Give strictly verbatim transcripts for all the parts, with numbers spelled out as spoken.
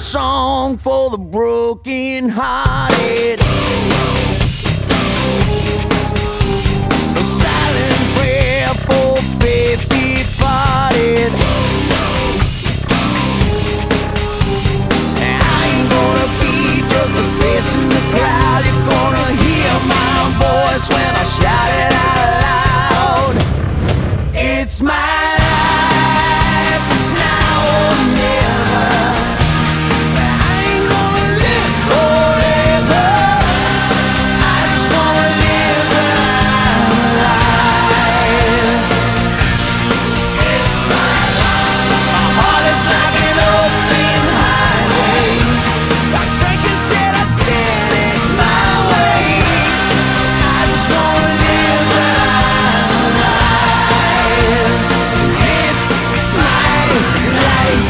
song for the broken hearted. A silent prayer for faith departed. And I ain't gonna be just a face in the crowd. You're gonna hear my voice when I shout it out loud. It's my life, it's now or never. I ain't gonna live forever. I just wanna live when I'm alive. It's my life. My heart is like an open highway. Like Franklin said, I did it my way. I just wanna live when I'm alive. It's my life.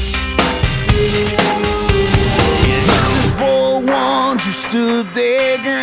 This is for the ones who stood their ground.